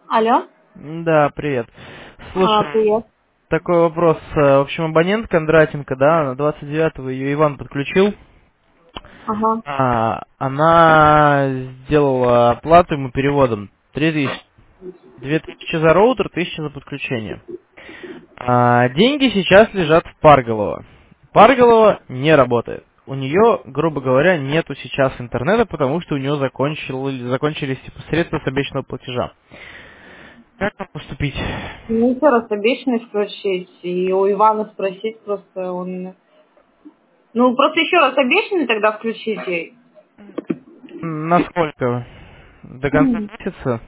Алло. Да, привет. Слушай, Привет. такой вопрос. В общем, абонент Кондратенко, да, на 29-го ее Иван подключил. Ага. Она сделала оплату ему переводом 3000. 2000 за роутер, 1000 за подключение. Деньги сейчас лежат в Парголово. Парголово не работает. У нее, грубо говоря, нету сейчас интернета, потому что у нее закончились типа, средства с обещанного платежа. Как нам поступить? Ну, еще раз обещанный включить, и у Ивана спросить просто он... Ну, просто еще раз обещанный тогда включить ей. Насколько? До конца месяца?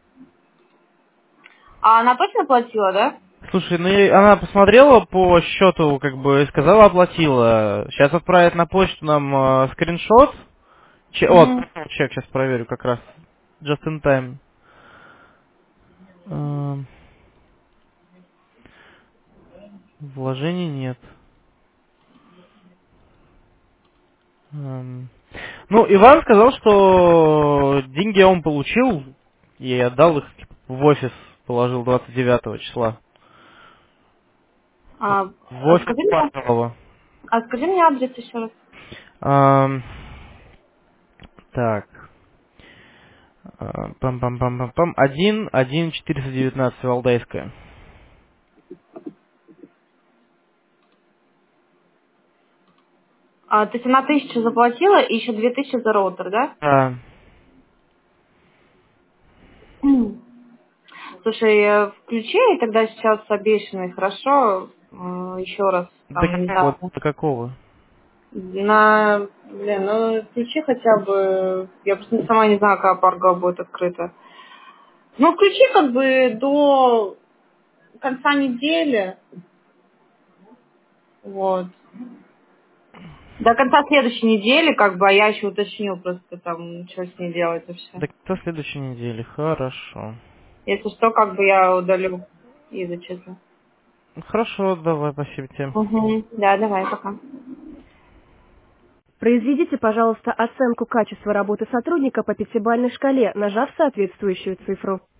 А она точно платила, да? Слушай, ну она посмотрела по счету, как бы, и сказала, оплатила. Сейчас отправит на почту нам скриншот. Вот, Угу. чек сейчас проверю как раз. Just in time. Эм, Вложений нет. Эм, Ну, Иван сказал, что деньги он получил и отдал их типа, в офис, положил 29 числа. В офис Скажи мне, Павлова. скажи мне адрес еще раз. Эм, Так. Пам-пам-пам-пам-пам. 1-1-419 Валдайская. То есть она 1000 заплатила и еще 2000 за роутер, да? Да. Слушай, включи ей тогда сейчас обещанный, хорошо? Еще раз, До там, не какого? знаю. До какого? Ну, включи хотя бы, я просто сама не знаю, какая парга будет открыта. Ну, включи как бы до конца недели, вот. До конца следующей недели, как бы, а я еще уточню просто там, что с ней делать вообще. До конца следующей недели. Хорошо. Если что, как бы я удалю и зачислю. Хорошо, давай, спасибо тебе. Угу. Да, давай, пока. Произведите, пожалуйста, оценку качества работы сотрудника по пятибалльной шкале, нажав соответствующую цифру.